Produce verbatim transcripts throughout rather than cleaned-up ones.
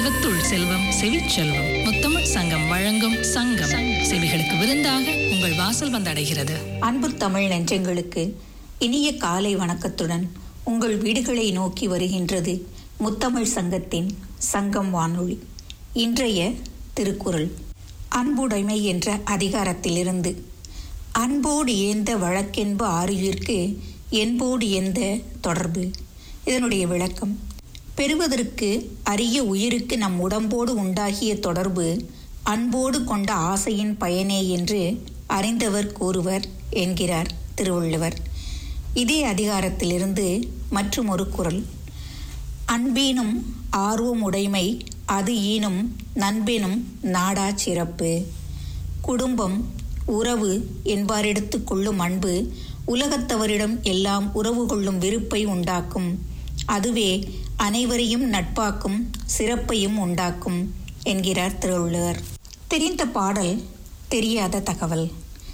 செல்வத்துள் செல்வம் செவிச்செல்வம் முத்தமிழ் சங்கம் வழங்கும் சங்கம் செவிகளுக்கு விருந்தாக உங்கள் வாசல் வந்தடைகிறது. அன்பு தமிழ் நெஞ்சங்களுக்கு இனிய காலை வணக்கத்துடன் உங்கள் வீடுகளை நோக்கி வருகின்றது முத்தமிழ் சங்கத்தின் சங்கம் வானொலி. இன்றைய திருக்குறள் அன்புடைமை என்ற அதிகாரத்திலிருந்து. அன்போடு ஏந்த வழக்கென்ப ஆறுயிர்க்கு என்போடு எந்த தொடர்பு. இதனுடைய விளக்கம்: பெறுவதற்கு அரிய உயிருக்கு நம் உடம்போடு உண்டாகிய தொடர்பு அன்போடு கொண்ட ஆசையின் பயனே என்று அறிந்தவர் கூறுவர் என்கிறார் திருவள்ளுவர். இதே அதிகாரத்திலிருந்து மற்றும் ஒரு குறள்: அன்பீனும் ஆர்வம் உடைமை அது ஈனும் நண்பெனும் நாடா சிறப்பு. குடும்பம் உறவு என்பாரெடுத்து கொள்ளும் அன்பு உலகத்தவரிடம் எல்லாம் உறவு கொள்ளும் விருப்பை உண்டாக்கும். அதுவே அனைவரையும் நட்பாக்கும், சிறப்பையும் உண்டாக்கும் என்கிறார் திருவள்ளுவர். தெரிந்த பாடல் தெரியாத தகவல்.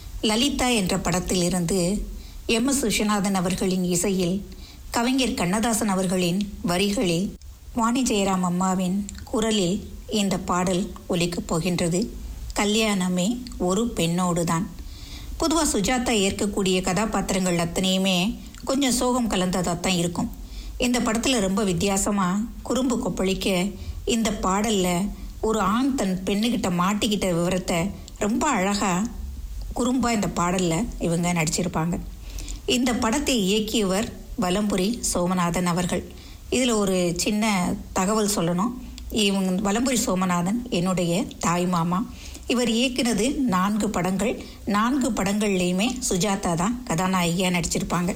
லலிதா என்ற படத்திலிருந்து எம் எஸ் விஸ்வநாதன் அவர்களின் இசையில், கவிஞர் கண்ணதாசன் அவர்களின் வரிகளில், வாணி ஜெயராம் அம்மாவின் குரலில் இந்த பாடல் ஒலிக்கப் போகின்றது. கல்யாணமே ஒரு பெண்ணோடுதான். பொதுவாக சுஜாதா ஏற்கக்கூடிய கதாபாத்திரங்கள் அத்தனையுமே கொஞ்சம் சோகம் கலந்ததாக தான் இருக்கும். இந்த படத்தில் ரொம்ப வித்தியாசமாக குறும்பு கொப்பளிக்க இந்த பாடலில் ஒரு ஆண் தன் பெண்ணுக்கிட்ட மாட்டிக்கிட்ட விவரத்தை ரொம்ப அழகாக குறும்பாக இந்த பாடலில் இவங்க நடிச்சிருப்பாங்க. இந்த படத்தை இயக்கியவர் வலம்புரி சோமநாதன் அவர்கள். இதில் ஒரு சின்ன தகவல் சொல்லணும். இவங்க வலம்புரி சோமநாதன் என்னுடைய தாய் மாமா. இவர் இயக்கினது நான்கு படங்கள். நான்கு படங்கள்லேயுமே சுஜாதா தான் கதாநாயகியாக நடிச்சிருப்பாங்க.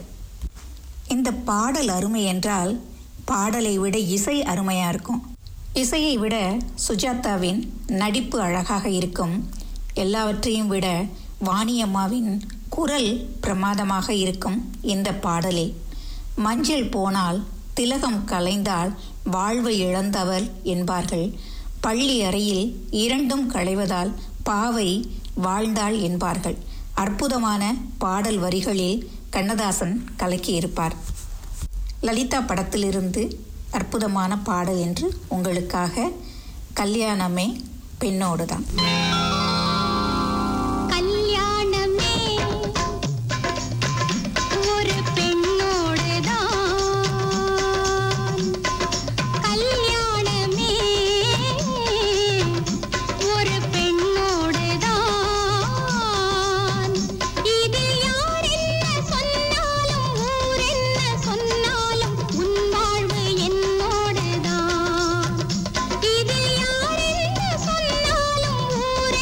இந்த பாடல் அருமை என்றால் பாடலை விட இசை அருமையாக இருக்கும். இசையை விட சுஜாதாவின் நடிப்பு அழகாக இருக்கும். எல்லாவற்றையும் விட வாணியம்மாவின் குரல் பிரமாதமாக இருக்கும். இந்த பாடலில் மஞ்சள் போனால் திலகம் கலைந்தால் வாழ்வை இழந்தவர் என்பார்கள். பள்ளி அறையில் இரண்டும் களைவதால் பாவை வாழ்ந்தாள் என்பார்கள். அற்புதமான பாடல் வரிகளில் கண்ணதாசன் கலக்கியிருப்பார். லலிதா படத்திலிருந்து அற்புதமான பாடல் என்று உங்களுக்காக கல்யாணமே பெண்ணோடுதான். ஊரே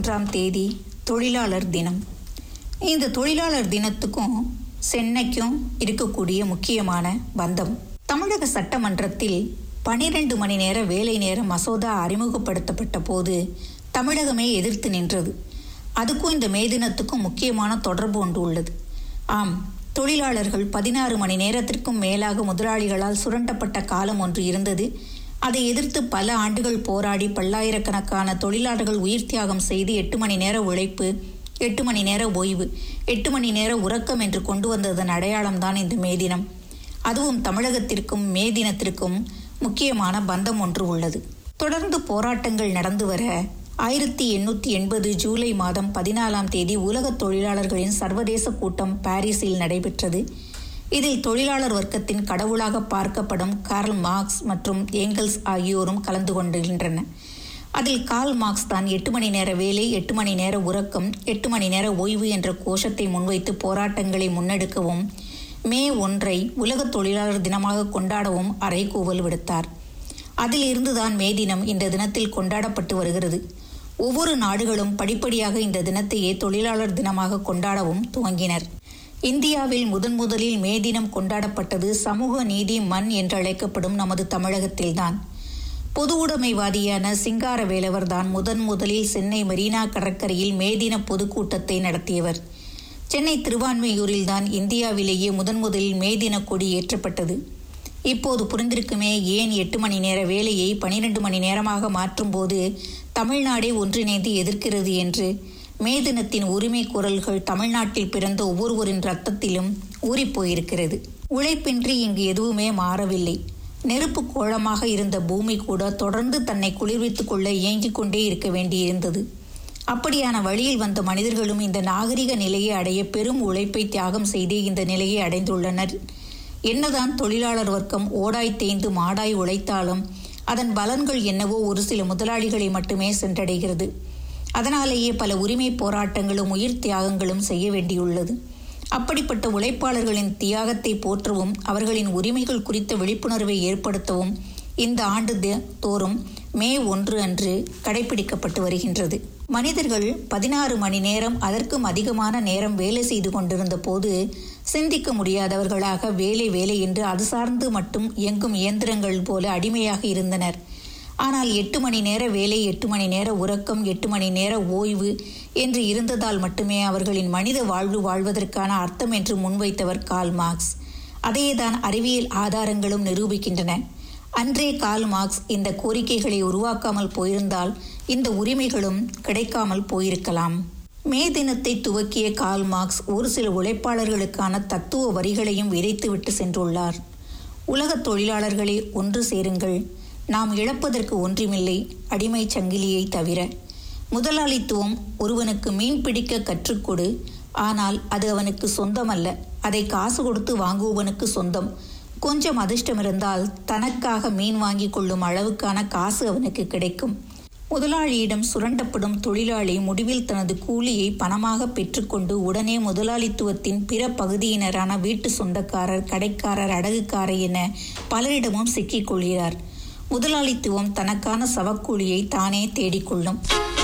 ஒன்றாம் தேதி தொழிலாளர் தினம். இந்த தொழிலாளர் தினத்துக்கும் சென்னைக்கும் இருக்கக்கூடிய முக்கியமான பந்தம். தமிழக சட்டமன்றத்தில் பனிரெண்டு மணி நேர வேலை நேர மசோதா அறிமுகப்படுத்தப்பட்ட போது தமிழகமே எதிர்த்து நின்றது. அதுக்கும் இந்த மே தினத்துக்கும் முக்கியமான தொடர்பு ஒன்று உள்ளது. ஆம், தொழிலாளர்கள் பதினாறு மணி நேரத்திற்கும் மேலாக முதலாளிகளால் சுரண்டப்பட்ட காலம் ஒன்று இருந்தது. அதை எதிர்த்து பல ஆண்டுகள் போராடி பல்லாயிரக்கணக்கான தொழிலாளர்கள் உயிர் தியாகம் செய்து எட்டு மணி நேர உழைப்பு, எட்டு மணி நேர ஓய்வு, எட்டு மணி நேர உறக்கம் என்று கொண்டு வந்ததன் அடையாளம்தான் இந்த மே தினம். அதுவும் தமிழகத்திற்கும் மே தினத்திற்கும் முக்கியமான பந்தம் ஒன்று உள்ளது. தொடர்ந்து போராட்டங்கள் நடந்து வர ஆயிரத்தி எண்ணூற்றி எண்பது ஜூலை மாதம் பதினாலாம் தேதி உலக தொழிலாளர்களின் சர்வதேச கூட்டம் பாரிஸில் நடைபெற்றது. இதில் தொழிலாளர் வர்க்கத்தின் கடவுளாக பார்க்கப்படும் கார்ல் மார்க்ஸ் மற்றும் ஏங்கல்ஸ் ஆகியோரும் கலந்து கொண்டிருக்கின்றனர். அதில் கார்ல் மார்க்ஸ் தான் எட்டு மணி நேர வேலை, எட்டு மணி நேர உறக்கம், எட்டு மணி நேர ஓய்வு என்ற கோஷத்தை முன்வைத்து போராட்டங்களை முன்னெடுக்கவும் மே ஒன்றை உலக தொழிலாளர் தினமாக கொண்டாடவும் அறைகூவல் விடுத்தார். அதில் இருந்துதான் மே தினம் இந்த தினத்தில் கொண்டாடப்பட்டு வருகிறது. ஒவ்வொரு நாடுகளும் படிப்படியாக இந்த தினத்தையே தொழிலாளர் தினமாக கொண்டாடவும் துவங்கினர். இந்தியாவில் முதன் முதலில் மே தினம் கொண்டாடப்பட்டது சமூக நீதி மண் என்றழைக்கப்படும் நமது தமிழகத்தில்தான். பொது உடைமைவாதியான சிங்காரவேலவர் தான் முதன் முதலில் சென்னை மெரினா கடற்கரையில் மே தின பொதுக்கூட்டத்தை நடத்தியவர். சென்னை திருவான்மையூரில் தான் இந்தியாவிலேயே முதன் முதலில் மே தின கொடி ஏற்றப்பட்டது. இப்போது புரிந்திருக்குமே ஏன் எட்டு மணி நேர வேலையை பனிரெண்டு மணி நேரமாக மாற்றும் போது தமிழ்நாடே ஒன்றிணைந்து எதிர்க்கிறது என்று. மே தினத்தின் உரிமை குரல்கள் தமிழ்நாட்டில் பிறந்த ஒவ்வொருவரின் ரத்தத்திலும் ஊறிப்போயிருக்கிறது. உழைப்பின்றி இங்கு எதுவுமே மாறவில்லை. நெருப்பு கோளமாக இருந்த பூமி கூட தொடர்ந்து தன்னை குளிர்வித்துக் கொள்ள இயங்கிக் கொண்டே இருக்க வேண்டியிருந்தது. அப்படியான வழியில் வந்த மனிதர்களும் இந்த நாகரிக நிலையை அடைய பெரும் உழைப்பை தியாகம் செய்தே இந்த நிலையை அடைந்துள்ளனர். என்னதான் தொழிலாளர் வர்க்கம் ஓடாய் தேய்ந்து மாடாய் உழைத்தாலும் அதன் பலன்கள் என்னவோ ஒரு சில முதலாளிகளை மட்டுமே சென்றடைகிறது. அதனாலேயே பல உரிமை போராட்டங்களும் உயிர் தியாகங்களும் செய்ய வேண்டியுள்ளது. அப்படிப்பட்ட உழைப்பாளர்களின் தியாகத்தை போற்றவும் அவர்களின் உரிமைகள் குறித்த விழிப்புணர்வை ஏற்படுத்தவும் இந்த ஆண்டு தோறும் மே ஒன்று அன்று கடைபிடிக்கப்பட்டு வருகின்றது. மனிதர்கள் பதினாறு மணி நேரம் அதற்கும் அதிகமான நேரம் வேலை செய்து கொண்டிருந்த போது சிந்திக்க முடியாதவர்களாக வேலை வேலை என்று அது சார்ந்து மட்டும் இயங்கும் இயந்திரங்கள் போல அடிமையாக இருந்தனர். ஆனால் எட்டு மணி நேர வேலை, எட்டு மணி நேர உறக்கம், எட்டு மணி நேர ஓய்வு என்று இருந்ததால் மட்டுமே அவர்களின் மனித வாழ்வு வாழ்வதற்கான அர்த்தம் என்று முன்வைத்தவர் கார்ல் மார்க்ஸ். அதையேதான் அறிவியல் ஆதாரங்களும் நிரூபிக்கின்றன. அன்றே கார்ல் மார்க்ஸ் இந்த கோரிக்கைகளை உருவாக்காமல் போயிருந்தால் இந்த உரிமைகளும் கிடைக்காமல் போயிருக்கலாம். மே தினத்தை துவக்கிய கார்ல் மார்க்ஸ் ஒரு சில உழைப்பாளர்களுக்கான தத்துவ வரிகளையும் விதைத்துவிட்டு சென்றுள்ளார். உலக தொழிலாளர்களே ஒன்று சேருங்கள், நாம் இழப்பதற்கு ஒன்றுமில்லை அடிமை சங்கிலியை தவிர. முதலாளித்துவம் ஒருவனுக்கு மீன் பிடிக்க கற்றுக்கொடு, ஆனால் அது அவனுக்கு சொந்தமல்ல, அதை காசு கொடுத்து வாங்குவனுக்கு சொந்தம். கொஞ்சம் அதிர்ஷ்டம் இருந்தால் தனக்காக மீன் வாங்கி கொள்ளும் அளவுக்கான காசு அவனுக்கு கிடைக்கும். முதலாளியிடம் சுரண்டப்படும் தொழிலாளி முடிவில் தனது கூலியை பணமாக பெற்றுக்கொண்டு உடனே முதலாளித்துவத்தின் பிற பகுதியினரான வீட்டு சொந்தக்காரர், கடைக்காரர், அடகுக்காரர் என பலரிடமும் சிக்கிக் கொள்கிறார். முதலாளித்துவம் தனக்கான சவக்கூலியை தானே தேடிக்கொள்ளும்.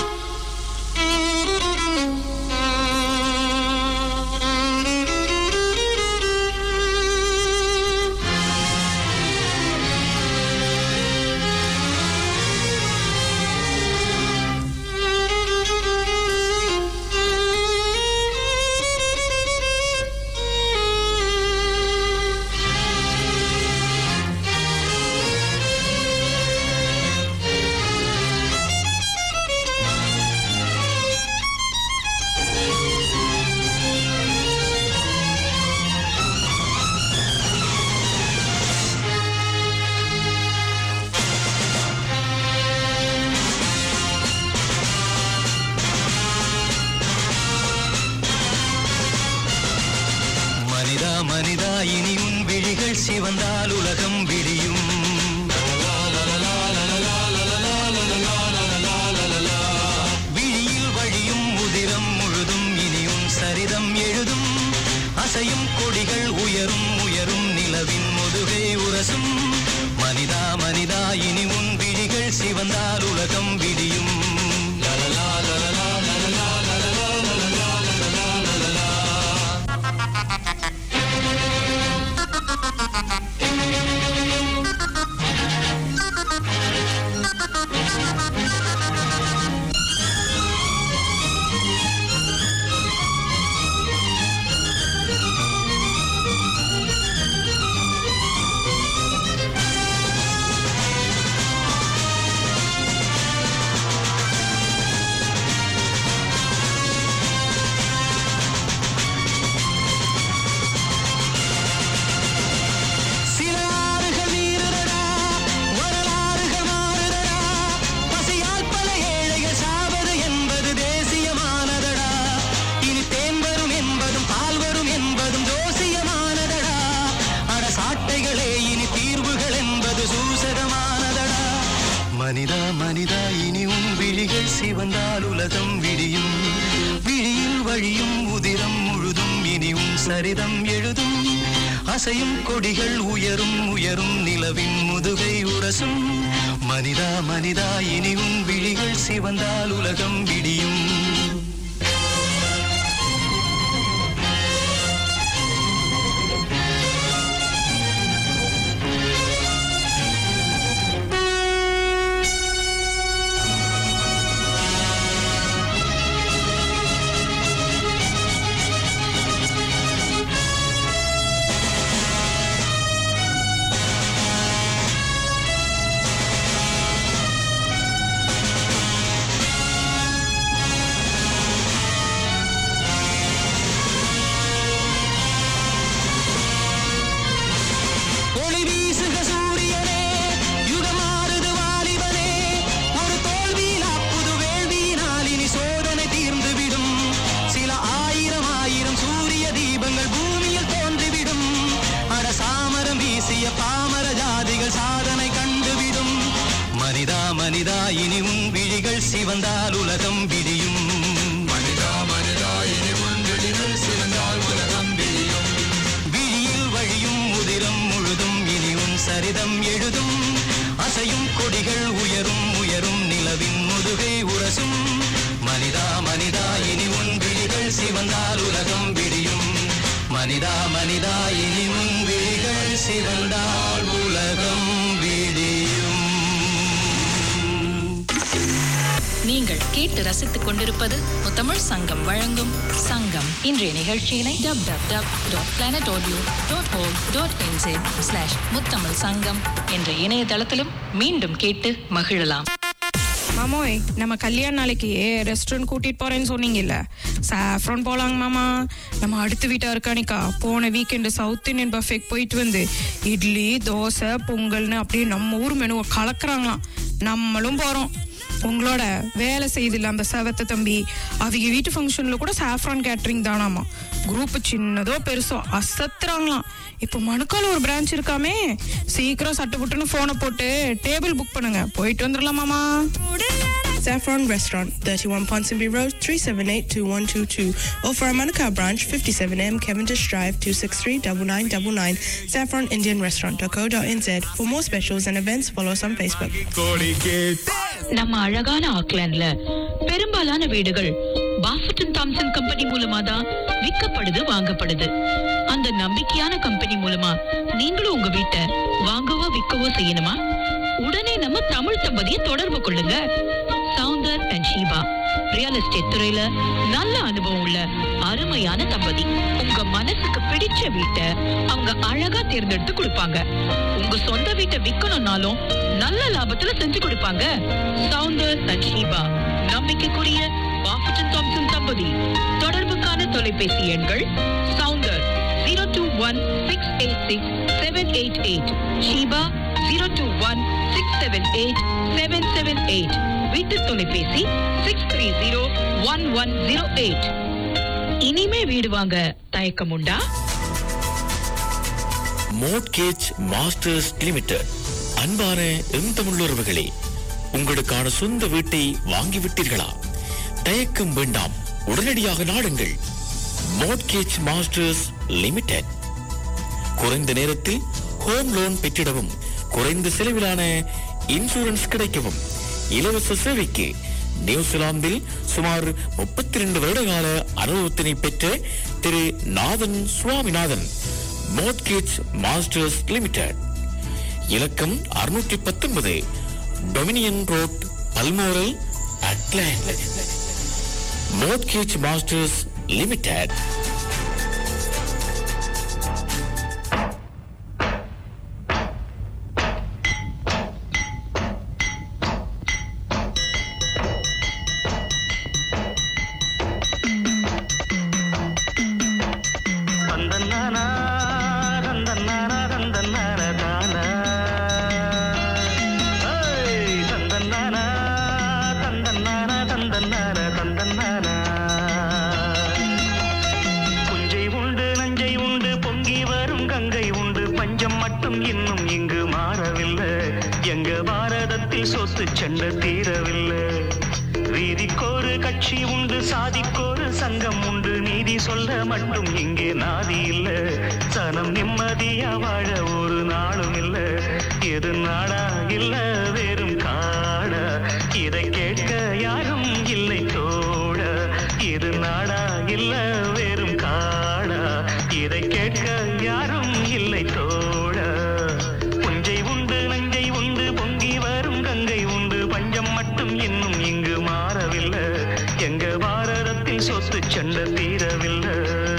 மனிதா, இனி உன் விழிகள் சிவந்தால் உலகம் விடியும். விழியில் வழியும் உதிரம் முழுதும் இனியும் சரிதம் எழுதும். அசையும் கொடிகள் உயரும் உயரும் நிலவின் முதுகை உரசும். மனிதா மனிதா, இனி உன் விழிகள் சிவந்தால் உலகம் விடியும். லலலா லலலா லலலா வழியும் உதிரம் முழுதும் இனி உன் சரிதம் எழுதும் அசையும் கொடிகள் உயரும் உயரும் நிலவின் முதுகை உரசும் மனிதா மனிதா இனி உன் விழிகள் சிவந்தால் உலகம் விடியும் மனிதா இனி உன் விழிகள் சிவந்தால் உலகம் விடியும் மனிதா மனிதா இனி உன் விழிகள் சிவந்தால் உலகம் விடியும் விழியில் வழியும் உதிரம் முழுதும் இனி உன் சரிதம் எழுதும் அசையும் கொடிகள் உயரும் உயரும் நிலவின் முதுகை உரசும் மனிதா மனிதா இனி உன் விழிகள் சிவந்தால் உலகம் விடியும் மனிதா மனிதா இனி உன் விழிகள் சிவந்தால் உலகம் விடியும். நீங்கள் கேட்டு ரசித்துக் கொண்டிருப்பது முத்தமிழ் சங்கம் வழங்கும் சங்கம். இன்றைய நிகழ்ச்சியினை dub dub dub dot planet audio dot org dot NJ slash Muthamizh Sangam என்ற இணையதளத்திலும் மீண்டும் கேட்டு மகிழலாம். மாமோய், நம்ம கல்யாண நாளைக்கு ரெஸ்டாரண்ட் கூட்டிட்டு போறேன்னு சொன்னீங்கல்ல, சாஃப்ரான் போலாங்க மாமா. நம்ம அடுத்த வீட்டா இருக்கானிக்கா போன வீக்கெண்டு சவுத் இந்தியன் பஃபேக்கு போயிட்டு வந்து இட்லி தோசை பொங்கல்னு அப்படியே நம்ம ஊர் மெனுவை கலக்குறாங்களாம். நம்மளும் போறோம். உங்களோட வேலை செய்தில்ல அந்த செவத்த தம்பி, அவங்க வீட்டு ஃபங்க்ஷன்ல கூட சாஃப்ரான் கேட்டரிங் தானாமா. குரூப் சின்னதோ பெருசோ அசத்துறாங்களாம். இப்போ மணுக்கால ஒரு பிரான்ச் இருக்காமே, சீக்கிரம் சட்டு புட்டுன்னு போனை போட்டு டேபிள் புக் பண்ணுங்க, போயிட்டு வந்துடலாமாமா. Saffron Restaurant, thirty-one Ponsonby Road, three seven eight two one two two. Or for our Manukau branch, fifty-seven M Cavendish Drive, two six three nine nine nine nine. saffron indian restaurant dot co dot n z. For more specials and events, follow us on Facebook. நம்ம அழகான ஆக்லாண்ட்ல பெரும்பாலான வீடுகள் பாஃபட்டன் Thomson company மூலமா தான் விற்கப்படுது வாங்கப்படுது. அந்த நம்பிக்கையான company மூலமா நீங்களும் உங்க வீட்டை வாங்கவோ விற்கவோ செய்யணுமா? உடனே நம்ம தமிழ் தம்பதியை தொடர்பு கொள்ளுங்க. Soundar and Sheeba real estate துறையில நல்ல அனுபவம் உள்ள அருமையான தம்பதி. உங்க மனசுக்கு பிடிச்ச வீட்டை அவங்க அழகா தேர்ந்தெடுத்து கொடுப்பாங்க. உங்க சொந்த வீட்டை விற்கணும்னாலும் நல்ல லாபத்துல செஞ்சு கொடுப்பாங்க. சவுந்தர் அண்ட் ஷீபா நம்பிக்கைக்குரிய பாஃபட்டன் தாம்சன் தம்பதி. தொடர்புக்கான தொலைபேசி எண்கள் Soundar zero two one six eight six seven eight eight, Sheeba zero two one six seven eight seven seven eight, வீட்டு தொலைபேசி six three zero one one zero eight. இனிமே வீடு வாங்க தயக்கம் உண்டா? Mortgage masters limited. அன்பான எந்தமிழுறவுகளே, உங்களுக்கான சொந்த வீட்டை வாங்கிவிட்டீர்களா? தயக்கம் வேண்டாம், உடனடியாக நாடுங்கள். Mortgage masters limited. குறைந்த நேரத்தில் ஹோம் லோன் பெற்றிடவும், குறைந்த செலவிலான இன்சூரன்ஸ் கிடைக்கவும், இலவச சேவைக்கு நியூசிலாந்தில் சுமார் முப்பத்தி இரண்டு வருட கால அனுபவத்தினை பெற்ற Thiru Nathan Swaminathan. Mortgage masters limited. இலக்கம் அறுநூற்றி பத்தொன்பது Dominion road, Balmoral, Auckland. Mortgage masters limited. சொத்து சண்டை தீரவில்லை. வீதிக்கொரு கட்சி உண்டு, சாதிக்கொரு சங்கம் உண்டு, நீதி சொல்ல மட்டும் இங்கே நாதி இல்ல. சனம் நிம்மதியா வாழ ஒரு நாளும் இல்ல. எது நாடா இல்ல வெறும் காடா, இதை கேட்க யாரும் இல்லை தோட. இது நாடா இல்ல வெறும் காடா, இதை கேட்க யாரும் இல்லை தோட. புஞ்சை உண்டு நஞ்சை உண்டு பொங்கி வரும் கங்கை உண்டு, பஞ்சம் மட்டும் இன்னும் இங்கு மாறவில்லை. எங்க பாரதத்தில் சொத்து சண்டை தீரவில்லை.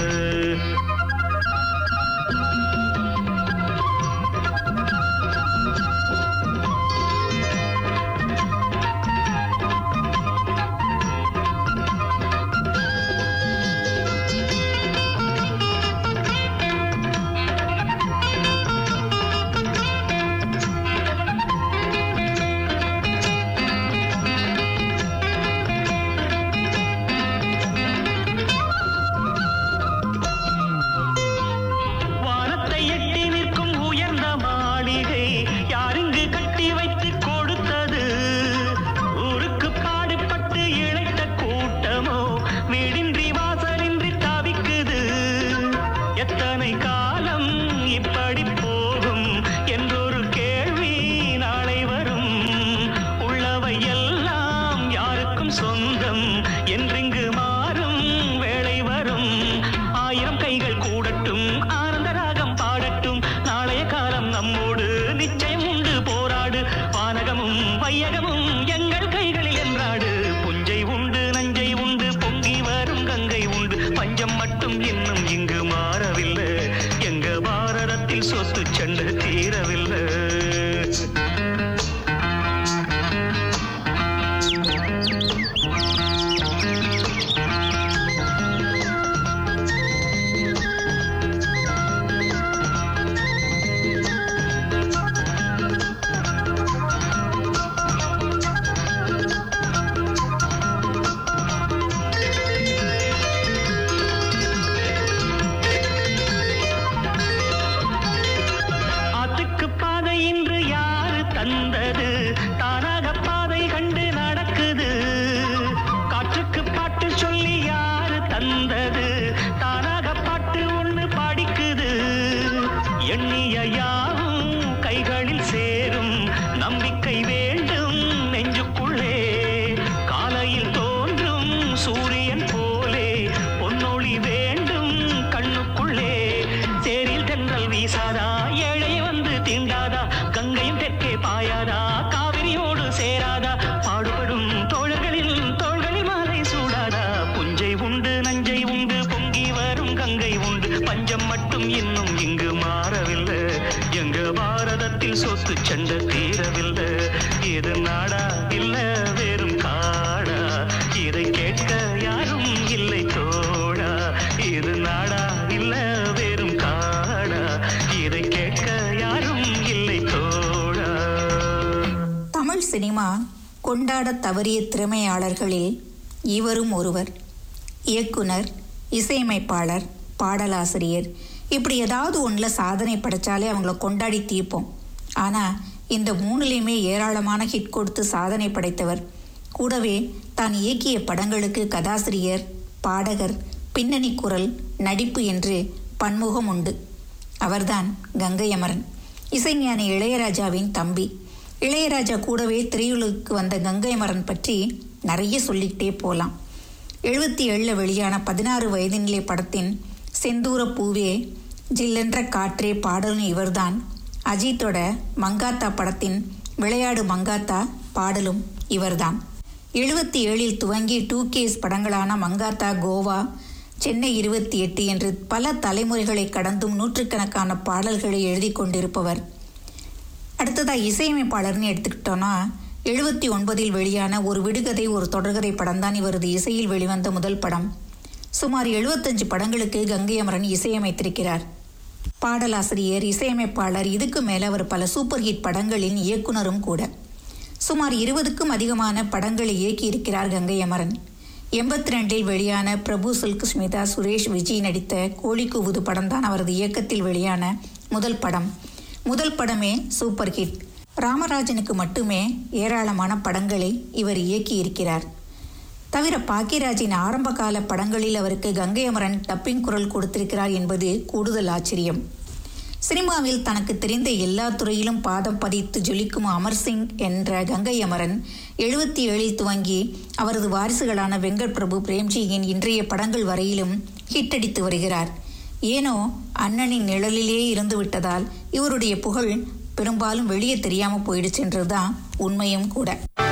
சினிமா கொண்டாட தவறிய திறமையாளர்களில் இவரும் ஒருவர். இயக்குனர், இசையமைப்பாளர், பாடலாசிரியர், இப்படி ஏதாவது ஒன்றில் சாதனை படைச்சாலே அவங்கள கொண்டாடி தீர்ப்போம். ஆனால் இந்த மூணுலேயுமே ஏராளமான ஹிட் கொடுத்து சாதனை படைத்தவர். கூடவே தான் இயக்கிய படங்களுக்கு கதாசிரியர், பாடகர், பின்னணி குரல், நடிப்பு என்று பன்முகம் உண்டு. அவர்தான் கங்கை அமரன், இசைஞானி இளையராஜாவின் தம்பி. இளையராஜா கூடவே திரையுலகுக்கு வந்த கங்கை அமரன் பற்றி நிறைய சொல்லிக்கிட்டே போகலாம். எழுபத்தி ஏழில் வெளியான பதினாறு வயதினிலே படத்தின் செந்தூர பூவே, ஜில்லென்ற காற்றே பாடலும் இவர்தான். அஜித்தோட மங்காத்தா படத்தின் விளையாடு மங்காத்தா பாடலும் இவர்தான். எழுபத்தி ஏழில் துவங்கி டூ கேஸ் படங்களான மங்காத்தா, கோவா, சென்னை இருபத்தி எட்டு என்று பல தலைமுறைகளை கடந்தும் நூற்றுக்கணக்கான பாடல்களை எழுதி கொண்டிருப்பவர். அடுத்ததாக இசையமைப்பாளர்னு எடுத்துக்கிட்டோன்னா, எழுபத்தி ஒன்பதில் வெளியான ஒரு விடுகதை ஒரு தொடர்கதை படம்தான் இவரது இசையில் வெளிவந்த முதல் படம். சுமார் எழுபத்தஞ்சு படங்களுக்கு கங்கை அமரன் இசையமைத்திருக்கிறார். பாடலாசிரியர், இசையமைப்பாளர், இதுக்கு மேலே அவர் பல சூப்பர் ஹிட் படங்களின் இயக்குனரும் கூட. சுமார் இருபதுக்கும் அதிகமான படங்களை இயக்கியிருக்கிறார் கங்கை அமரன். எண்பத்தி ரெண்டில் வெளியான பிரபு சில்க் ஸ்மிதா, சுரேஷ், விஜய் நடித்த கோழி கூவுது படம்தான் அவரது இயக்கத்தில் வெளியான முதல் படம். முதல் படமே சூப்பர் ஹிட். ராமராஜனுக்கு மட்டுமே ஏராளமான படங்களை இவர் இயக்கி இருக்கிறார். தவிர பாக்கியராஜின் ஆரம்பகால படங்களில் அவருக்கு கங்கை அமரன் டப்பிங் குரல் கொடுத்திருக்கிறார் என்பது கூடுதல் ஆச்சரியம். சினிமாவில் தனக்கு தெரிந்த எல்லா துறையிலும் பாதம் பதித்து ஜொலிக்கும் அமர்சிங் என்ற கங்கை அமரன் எழுபத்தி ஏழில் துவங்கி அவரது வாரிசுகளான வெங்கட் பிரபு, பிரேம்ஜியின் இன்றைய படங்கள் வரையிலும் ஹிட்டடித்து வருகிறார். ஏனோ அண்ணனின் நிழலிலே இருந்து விட்டதால் இவருடைய புகழ் பெரும்பாலும் வெளியே தெரியாமல் போயிடுச்சுன்றதுதான் உண்மையும் கூட.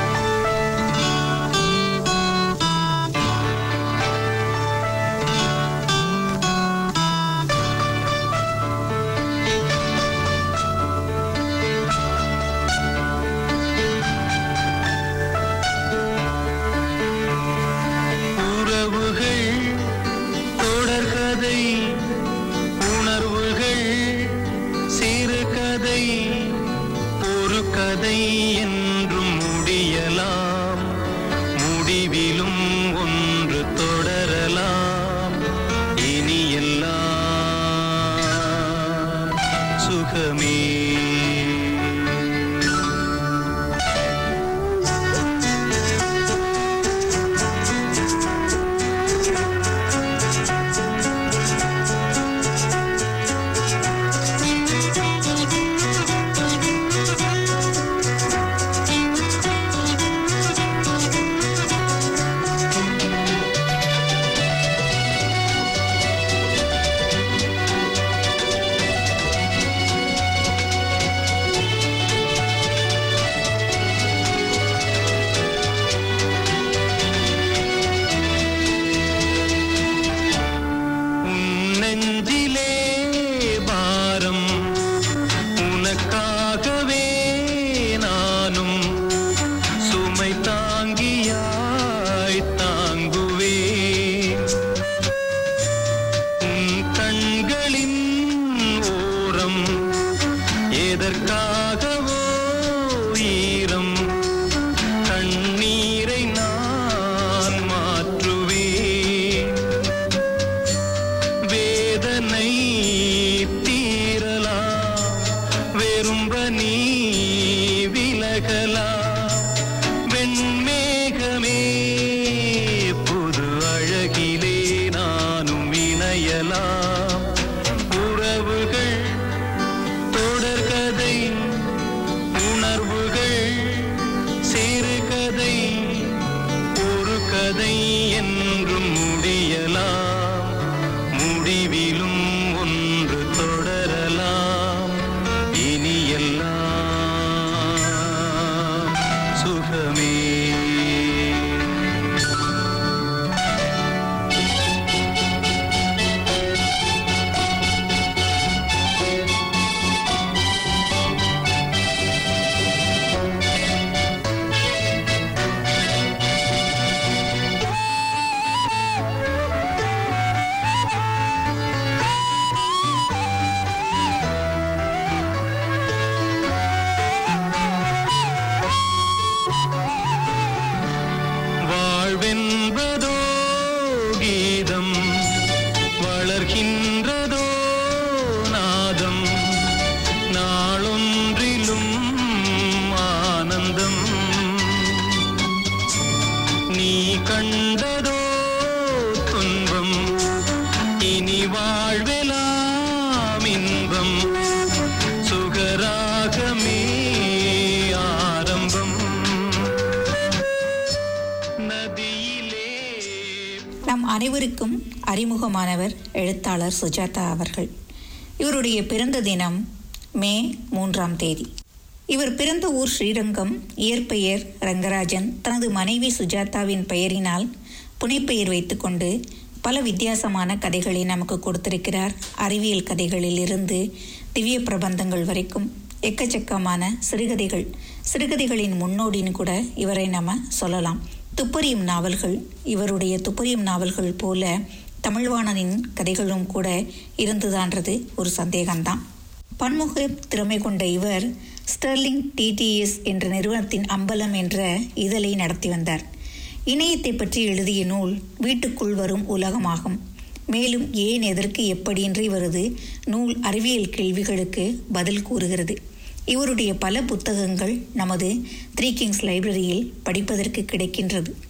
அனைவருக்கும் அறிமுகமானவர் எழுத்தாளர் சுஜாதா அவர்கள். இவருடைய பிறந்த தினம் மே மூன்றாம் தேதி. இவர் பிறந்த ஊர் ஸ்ரீரங்கம். இயற்பெயர் ரங்கராஜன். தனது மனைவி சுஜாதாவின் பெயரினால் புனைப்பெயர் வைத்துக்கொண்டு பல வித்தியாசமான கதைகளை நமக்கு கொடுத்திருக்கிறார். அறிவியல் கதைகளில் இருந்து திவ்ய பிரபந்தங்கள் வரைக்கும் எக்கச்சக்கமான சிறுகதைகள். சிறுகதைகளின் முன்னோடின்னு கூட இவரை நம்ம சொல்லலாம். துப்பறியும் நாவல்கள், இவருடைய துப்பறியும் நாவல்கள் போல தமிழ்வாணனின் கதைகளும் கூட இருந்துதான்றது ஒரு சந்தேகம்தான். பன்முக திறமை கொண்ட இவர் ஸ்டெர்லிங் டிடிஎஸ் என்ற நிறுவனத்தின் அம்பலம் என்ற இதழை நடத்தி வந்தார். இணையத்தை பற்றி எழுதிய நூல் வீட்டுக்குள் வரும் உலகமாகும். மேலும் ஏன், எதற்கு, எப்படி என்று இவரது நூல் அறிவியல் கேள்விகளுக்கு பதில் கூறுகிறது. இவருடைய பல புத்தகங்கள் நமது த்ரீ கிங்ஸ் லைப்ரரியில் படிப்பதற்கு கிடைக்கின்றது.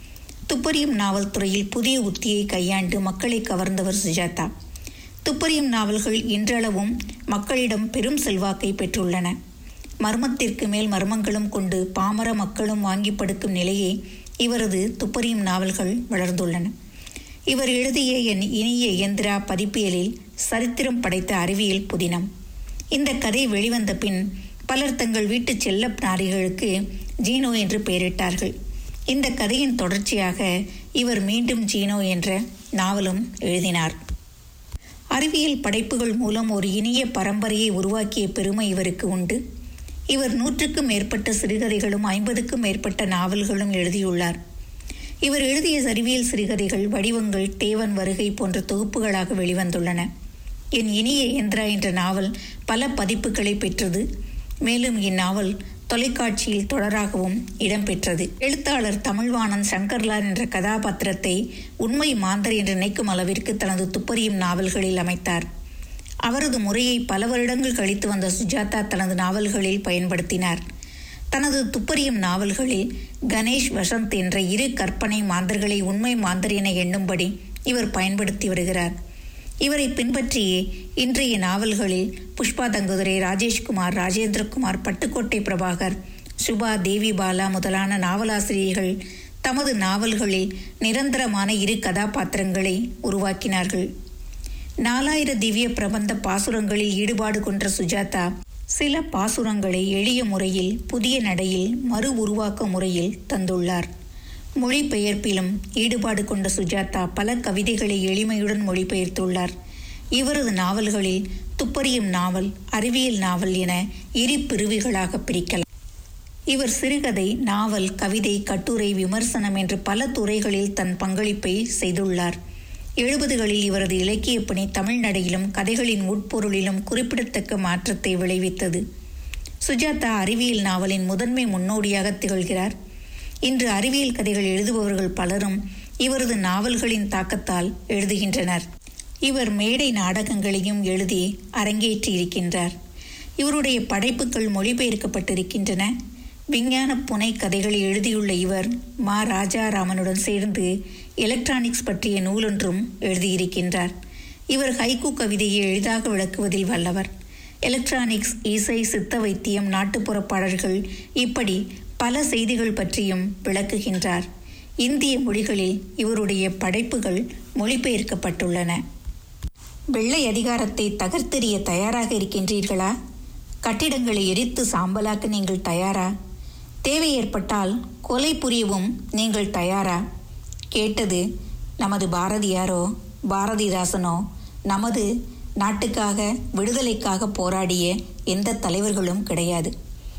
துப்பறியும் நாவல் துறையில் புதிய உத்தியை கையாண்டு மக்களை கவர்ந்தவர் சுஜாதா. துப்பறியும் நாவல்கள் இன்றளவும் மக்களிடம் பெரும் செல்வாக்கை பெற்றுள்ளன. மர்மத்திற்கு மேல் மர்மங்களும் கொண்டு பாமர மக்களும் வாங்கி படுக்கும் நிலையே இவரது துப்பறியும் நாவல்கள் வளர்ந்துள்ளன. இவர் எழுதிய என் இனிய இயந்திரா பதிப்பியலில் சரித்திரம் படைத்த அறிவியல் புதினம். இந்த கதை வெளிவந்த பின் பலர் தங்கள் வீட்டு செல்ல நாரிகளுக்கு ஜீனோ என்று பெயரிட்டார்கள். இந்த கதையின் தொடர்ச்சியாக இவர் மீண்டும் ஜீனோ என்ற நாவலும் எழுதினார். அறிவியல் படைப்புகள் மூலம் ஒரு இனிய பரம்பரையை உருவாக்கிய பெருமை இவருக்கு உண்டு. இவர் நூற்றுக்கும் மேற்பட்ட சிறுகதைகளும் ஐம்பதுக்கும் மேற்பட்ட நாவல்களும் எழுதியுள்ளார். இவர் எழுதிய அறிவியல் சிறுகதைகள் வடிவங்கள், தேவன் வருகை போன்ற தொகுப்புகளாக வெளிவந்துள்ளன. என் இனிய இயந்திரா என்ற நாவல் பல பதிப்புகளை பெற்றது. மேலும் இந்நாவல் தொலைக்காட்சியில் தொடராகவும் இடம்பெற்றது. எழுத்தாளர் தமிழ்வாணன் சங்கர்லால் என்ற கதாபாத்திரத்தை உண்மை மாந்தர் என்று நினைக்கும் அளவிற்கு தனது துப்பறியும் நாவல்களில் அமைத்தார். அவரது முறையை பல வருடங்கள் கழித்து வந்த சுஜாதா தனது நாவல்களில் பயன்படுத்தினார். தனது துப்பறியும் நாவல்களில் கணேஷ், வசந்த் என்ற இரு கற்பனை மாந்தர்களை உண்மை மாந்தர் என எண்ணும்படி இவர் பயன்படுத்தி வருகிறார். இவரை பின்பற்றியே இன்றைய நாவல்களில் புஷ்பா தங்குதுரை, ராஜேஷ்குமார், ராஜேந்திரகுமார், பட்டுக்கோட்டை பிரபாகர், சுபா, தேவி பாலா முதலான நாவலாசிரியர்கள் தமது நாவல்களில் நிரந்தரமான இரு கதாபாத்திரங்களை உருவாக்கினார்கள். நாலாயிர திவ்ய பிரபந்த பாசுரங்களில் ஈடுபாடு கொண்ட சுஜாதா சில பாசுரங்களை எளிய முறையில் புதிய நடையில் மறு உருவாக்க முறையில் தந்துள்ளார். மொழிபெயர்ப்பிலும் ஈடுபாடு கொண்ட சுஜாதா பல கவிதைகளை எளிமையுடன் மொழிபெயர்த்துள்ளார். இவரது நாவல்களில் துப்பறியும் நாவல், அறிவியல் நாவல் என இரு பிரிவுகளாக பிரிக்கலாம். இவர் சிறுகதை, நாவல், கவிதை, கட்டுரை, விமர்சனம் என்று பல துறைகளில் தன் பங்களிப்பை செய்துள்ளார். எழுபதுகளில் இவரது இலக்கிய பணி தமிழ் நடையிலும் கதைகளின் உட்பொருளிலும் குறிப்பிடத்தக்க மாற்றத்தை விளைவித்தது. சுஜாதா அறிவியல் நாவலின் முதன்மை முன்னோடியாக திகழ்கிறார். இன்று அறிவியல் கதைகள் எழுதுபவர்கள் பலரும் இவரது நாவல்களின் தாக்கத்தால் எழுதுகின்றனர். இவர் மேடை நாடகங்களையும் எழுதி அரங்கேற்றி இருக்கின்றார். இவருடைய படைப்புகள் மொழிபெயர்க்கப்பட்டிருக்கின்றன. விஞ்ஞான புனை கதைகளை எழுதியுள்ள இவர் மா ராஜாராமனுடன் சேர்ந்து எலக்ட்ரானிக்ஸ் பற்றிய நூலொன்றும் எழுதியிருக்கின்றார். இவர் ஹைக்கூ கவிதையை எளிதாக விளக்குவதில் வல்லவர். எலக்ட்ரானிக்ஸ், இசை, சித்த வைத்தியம், நாட்டுப்புற பாடல்கள் இப்படி பல செய்திகள் பற்றியும் விளக்குகின்றார். இந்திய மொழிகளில் இவருடைய படைப்புகள் மொழிபெயர்க்கப்பட்டுள்ளன. வெள்ளை அதிகாரத்தை தகர்த்தெறிய தயாராக இருக்கின்றீர்களா? கட்டிடங்களை எரித்து சாம்பலாக்க நீங்கள் தயாரா? தேவை ஏற்பட்டால் கொலை புரியவும் நீங்கள் தயாரா? கேட்டது நமது பாரதியாரோ பாரதிதாசனோ நமது நாட்டுக்காக விடுதலைக்காக போராடிய எந்த தலைவர்களும் கிடையாது.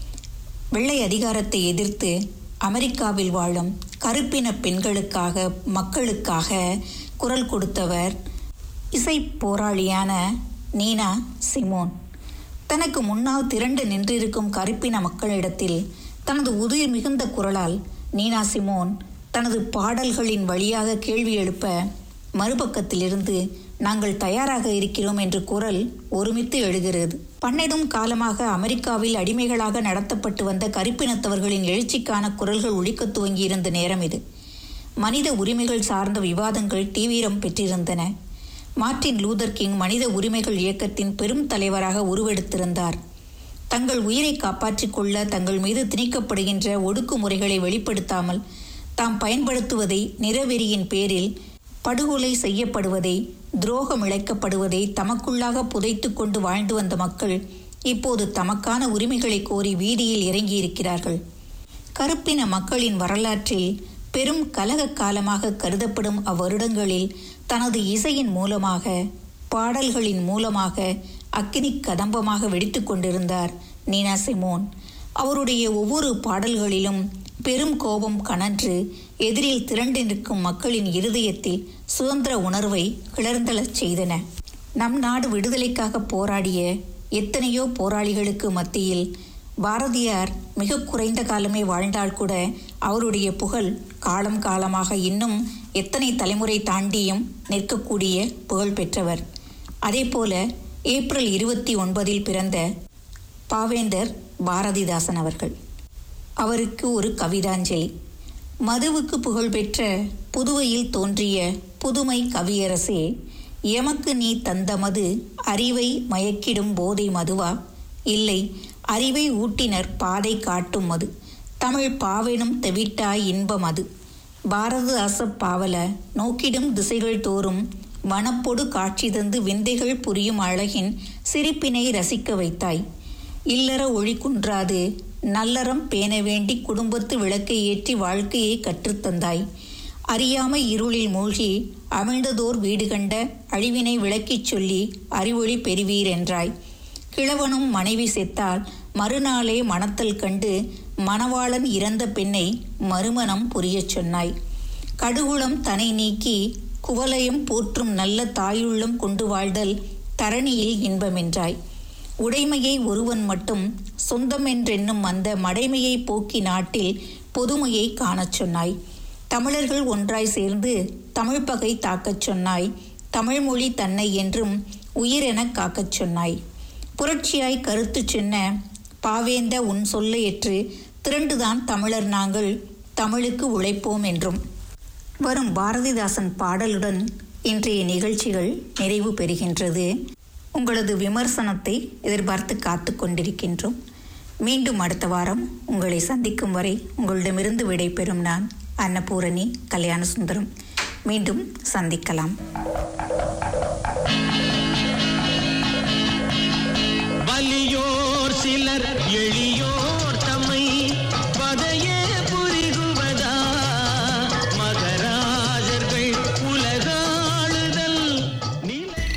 வெள்ளை அதிகாரத்தை எதிர்த்து அமெரிக்காவில் வாழும் கருப்பின பெண்களுக்காக, மக்களுக்காக குரல் கொடுத்தவர் இசை போராளியான நீனா சிமோன். தனக்கு முன்னால் திரண்டு நின்றிருக்கும் கருப்பின மக்களிடத்தில் தனது உயிர் மிகுந்த குரலால் நீனா சிமோன் தனது பாடல்களின் வழியாக கேள்வி எழுப்ப, மறுபக்கத்திலிருந்து நாங்கள் தயாராக இருக்கிறோம் என்று குரல் ஒருமித்து எழுகிறது. பன்னெடும் காலமாக அமெரிக்காவில் அடிமைகளாக நடத்தப்பட்டு வந்த கருப்பினத்தவர்களின் எழுச்சிக்கான குரல்கள் ஒலிக்க துவங்கியிருந்த நேரம் இது. மனித உரிமைகள் சார்ந்த விவாதங்கள் தீவிரம் பெற்றிருந்தன. மார்ட்டின் லூதர் கிங் மனித உரிமைகள் இயக்கத்தின் பெரும் தலைவராக உருவெடுத்திருந்தார். தங்கள் உயிரை காப்பாற்றிக் கொள்ள தங்கள் மீது திணிக்கப்படுகின்ற ஒடுக்குமுறைகளை வெளிப்படுத்தாமல் தாம் பயன்படுத்துவதை, நிறவெறியின் பேரில் படுகொலை செய்யப்படுவதை, துரோகம் இழைக்கப்படுவதை தமக்குள்ளாக புதைத்து கொண்டு வாழ்ந்து வந்த மக்கள் இப்போது தமக்கான உரிமைகளை கோரி வீதியில் இறங்கியிருக்கிறார்கள். கருப்பின மக்களின் வரலாற்றில் பெரும் கலக காலமாக கருதப்படும் அவ்வருடங்களில் தனது இசையின் மூலமாக, பாடல்களின் மூலமாக அக்கினி கதம்பமாக வெடித்து கொண்டிருந்தார் நீனா சிமோன். அவருடைய ஒவ்வொரு பாடல்களிலும் பெரும் கோபம் கனன்று எதிரில் திரண்டு நிற்கும் மக்களின் இருதயத்தில் சுதந்திர உணர்வை கிளர்ந்தெழச் செய்தன. நம் நாடு விடுதலைக்காக போராடிய எத்தனையோ போராளிகளுக்கு மத்தியில் பாரதியார் மிக குறைந்த காலமே வாழ்ந்தால் கூட அவருடைய புகழ் காலம் காலமாக இன்னும் எத்தனை தலைமுறை தாண்டியும் நிற்கக்கூடிய புகழ் பெற்றவர். அதே போல ஏப்ரல் இருபத்தி ஒன்பதில் பிறந்த பாவேந்தர் பாரதிதாசன் அவர்கள். அவருக்கு ஒரு கவிதாஞ்சலி. மதுவுக்கு புகழ்பெற்ற புதுவையில் தோன்றிய புதுமை கவியரசே, எமக்கு நீ தந்த மது அறிவை மயக்கிடும் போதை மதுவா? இல்லை, அறிவை ஊட்டினர் பாதை காட்டும் மது. தமிழ் பாவெனும் தெவிட்டாய் இன்பம் அது. பாரதிதாச பாவல நோக்கிடும் திசைகள் தோறும் வனப்பொடு காட்சி தந்து விந்தைகள் புரியும் அழகின் சிரிப்பினை ரசிக்க வைத்தாய். இல்லற ஒளி குன்றாது நல்லறம் பேண வேண்டி குடும்பத்து விளக்கை ஏற்றி வாழ்க்கையை கற்றுத்தந்தாய். அறியாமை இருளில் மூழ்கி அமிழ்ந்ததோர் வீடு கண்ட அழிவினை விளக்கிச் சொல்லி அறிவொளி பெறுவீர் என்றாய். கிழவனும் மனைவி செத்தால் மறுநாளே மணத்தல் கண்டு மணவாளன் இறந்த பெண்ணை மறுமணம் புரியச் சொன்னாய். கடுகுளம் தனை நீக்கி குவலயம் போற்றும் நல்ல தாயுள்ளம் கொண்டு வாழ்தல் தரணியில் இன்பமென்றாய். உடைமையை ஒருவன் மட்டும் சொந்தம் என்றென்னும் அந்த மடைமையை போக்கி நாட்டில் பொதுமையை காணச் சொன்னாய். தமிழர்கள் ஒன்றாய் சேர்ந்து தமிழ் பகை தாக்கச் சொன்னாய். தமிழ்மொழி தன்னை என்றும் உயிரென காக்கச் சொன்னாய். புரட்சியாய் கருத்து சொன்ன பாவேந்த உன் சொல்லையற்று திரண்டுதான் தமிழர் நாங்கள் தமிழுக்கு உழைப்போம் என்றும். வரும் பாரதிதாசன் பாடலுடன் இன்றைய நிகழ்ச்சிகள் நிறைவு பெறுகின்றது. உங்களது விமர்சனத்தை எதிர்பார்த்து காத்து கொண்டிருக்கின்றோம். மீண்டும் அடுத்த வாரம் உங்களை சந்திக்கும் வரை உங்களிடமிருந்து விடைபெறும் நான் அன்னபூரணி கல்யாணசுந்தரம். மீண்டும் சந்திக்கலாம்.